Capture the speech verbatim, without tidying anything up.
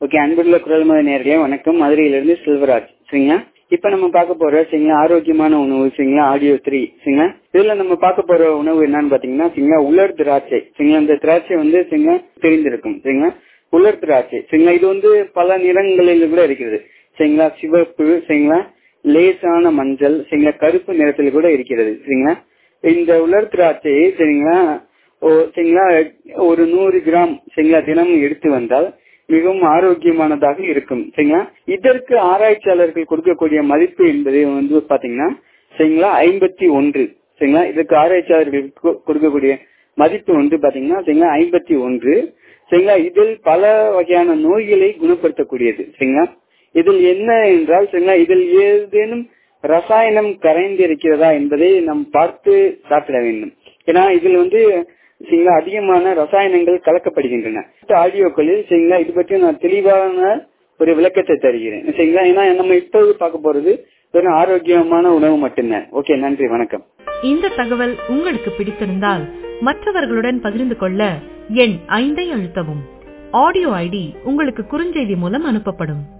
Okay, அன்புள்ள குரல் மத நேயர்களே வணக்கம். மதுரையிலிருந்து செல்வராஜ். சரிங்களா, இப்ப நம்ம பார்க்க போற சரிங்களா ஆரோக்கியமான உணவு சரிங்களா ஆடியோ த்ரீ சரிங்களா. இதுல நம்ம பார்க்க போற உணவு என்னன்னு பாத்தீங்கன்னா சரிங்களா உலர் திராட்சை சரிங்களா. இந்த திராட்சை வந்து சரிங்களா தெரிந்திருக்கும் சரிங்களா. உலர் திராட்சை சரிங்களா, இது வந்து பல நிறங்களில் கூட இருக்கிறது சரிங்களா. சிவப்பு சரிங்களா, லேசான மஞ்சள் சரிங்களா, கருப்பு நிறத்தில் கூட இருக்கிறது சரிங்களா. இந்த உலர் திராட்சையை சரிங்களா சரிங்களா ஒரு நூறு கிராம் சரிங்களா தினமும் எடுத்து வந்தால் மிகவும் ஆரோக்கியமானதாக இருக்கும் சரிங்களா. இதற்கு ஆராய்ச்சியாளர்கள் கொடுக்கக்கூடிய மதிப்பு என்பது வந்து பாத்தீங்கன்னா சரிங்களா ஐம்பத்தி ஒன்று சரிங்களா. இதற்கு ஆராய்ச்சியாளர்கள் கொடுக்கக்கூடிய மதிப்பு வந்து பாத்தீங்கன்னா சரிங்களா ஐம்பத்தி ஒன்று சரிங்களா. இதில் பல வகையான நோய்களை குணப்படுத்தக்கூடியது சரிங்களா. இதில் என்ன என்றால் சரிங்களா இதில் ஏதேனும் ரசாயனம் கரைந்திருக்கிறதா என்பதை நாம் பார்த்து சாப்பிட வேண்டும். ஏன்னா இதில் வந்து சரிங்களா அதிகமான ரசாயனங்கள் கலக்கப்படுகின்றன. ஆடியோக்களில் சரிங்களா இது பற்றி நான் தெளிவான ஒரு விளக்கத்தை தருகிறேன் சரிங்களா. ஏன்னா நம்ம இப்போது பார்க்க போறது வெறும் ஆரோக்கியமான உணவு மட்டும்தான். ஓகே, நன்றி, வணக்கம். இந்த தகவல் உங்களுக்கு பிடித்திருந்தால் மற்றவர்களுடன் பகிர்ந்து கொள்ள எண் ஐந்தை அழுத்தவும். ஆடியோ ஐடி உங்களுக்கு குறுஞ்செய்தி மூலம் அனுப்பப்படும்.